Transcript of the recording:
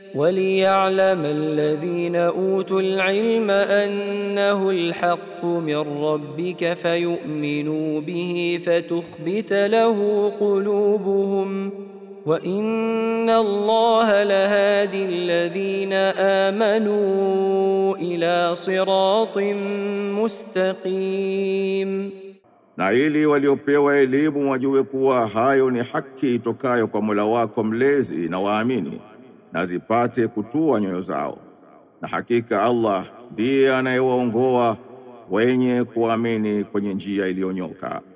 وليعلم الذين أوتوا العلم أنه الحق من ربك فيؤمنوا به فتخبت له قلوبهم وإن الله لهادي الذين آمنوا إلى صراط مستقيم. Na ili waliopewa elimu wajue kuwa hayo ni haki itokayo kwa Mola wako mlezi na waamini na zipate kutua nyoyo zao. Na hakika Allah ndiye anayewaongoa wenye kuamini kwenye njia iliyonyoka.